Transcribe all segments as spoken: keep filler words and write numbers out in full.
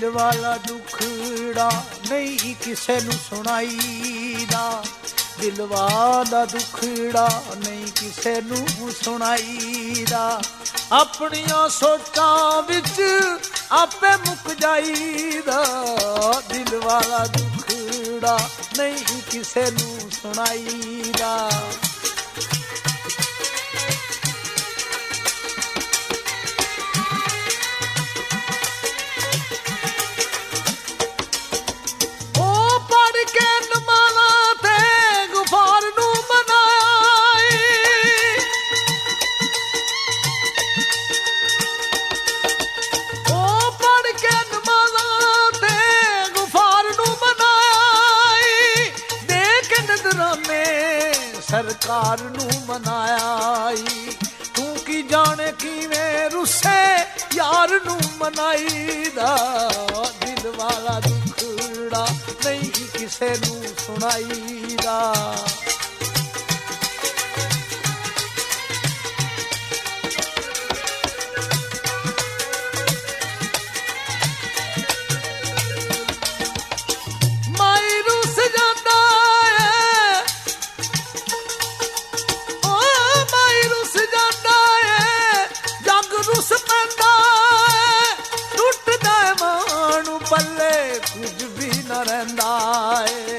ਦਿਲ ਵਾਲਾ ਦੁਖੜਾ ਨਹੀਂ ਕਿਸੇ ਨੂੰ ਸੁਣਾਈਦਾ, ਦਿਲ ਵਾਲਾ ਦੁਖੜਾ ਨਹੀਂ ਕਿਸੇ ਨੂੰ ਸੁਣਾਈਦਾ। ਆਪਣੀਆਂ ਸੋਚਾਂ ਵਿੱਚ ਆਪੇ ਮੁੱਕ ਜਾਈਦਾ, ਦਿਲ ਵਾਲਾ ਦੁਖੜਾ ਨਹੀਂ ਕਿਸੇ ਨੂੰ ਸੁਣਾਈਦਾ। ਸਰਕਾਰ ਨੂੰ ਮਨਾਇਆ ਈ, ਤੂੰ ਕੀ ਜਾਣੇ ਕਿਵੇਂ ਰੁੱਸੇ ਯਾਰ ਨੂੰ ਮਨਾਈਦਾ, ਦਿਲ ਵਾਲਾ ਦੁਖੜਾ ਨਹੀਂ ਕਿਸੇ ਨੂੰ ਸੁਣਾਈਦਾ। ਕੁਝ ਵੀ ਨਾ ਰਹਿੰਦਾ ਏ,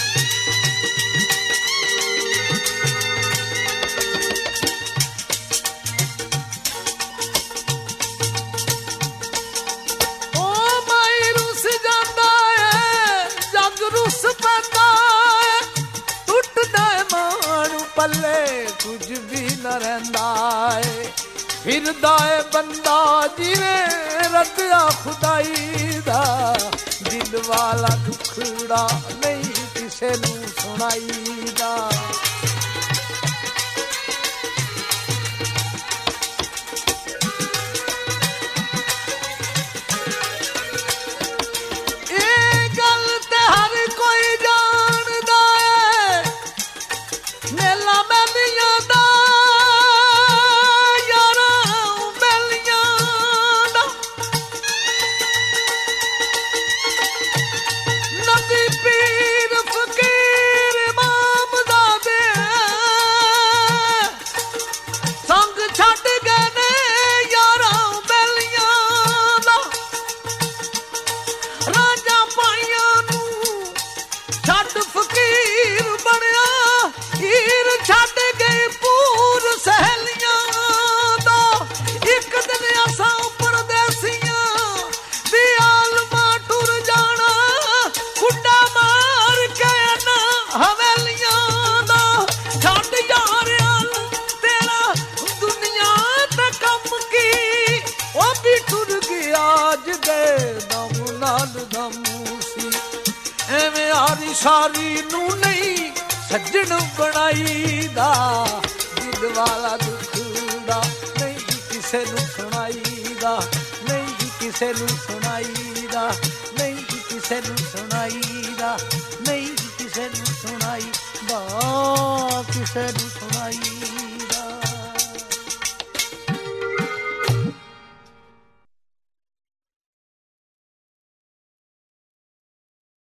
ਓ ਮਾਈ ਰੁੱਸ ਜਾਂਦਾ ਏ, ਜੱਗ ਰੁੱਸ ਪੈਂਦਾ ਏ, ਟੁੱਟਦਾ ਏ ਮਾਣ ਪੱਲੇ ਕੁਝ ਵੀ ਨਾ ਰਹਿੰਦਾ ਏ। ਫਿਰਦਾ ਏ ਬੰਦਾ ਜਿਵੇਂ ਰੱਖਿਆ ਖੁਦਾਈ ਦਾ, ਦਿਲ ਵਾਲਾ ਦੁਖੜਾ ਨਹੀਂ ਕਿਸੇ ਨੂੰ ਸੁਣਾਈਦਾ। ਇਹ ਗੱਲ ਤੇ ਹਰ ਕੋਈ ਜਾਣਦਾ ਏ, ਮੇਲਾ ਮੇਲੀਆਂ ਦਾ ਐਵੇਂ ਆਰੀ ਸਾਰੀ ਨੂੰ ਨਹੀਂ ਸੱਜਣ ਬਣਾਈਦਾ, ਦਿਲ ਵਾਲਾ ਦੁਖੜਾ ਨਹੀਂ ਕਿਸੇ ਨੂੰ ਸੁਣਾਈਦਾ, ਨਹੀਂ ਕਿਸੇ ਨੂੰ ਸੁਣਾਈਦਾ, ਨਹੀਂ ਕਿਸੇ ਨੂੰ ਸੁਣਾਈਦਾ, ਨਹੀਂ ਕਿਸੇ ਨੂੰ ਸੁਣਾਈਦਾ, ਕਿਸੇ ਨੂੰ ਸੁਣਾਈ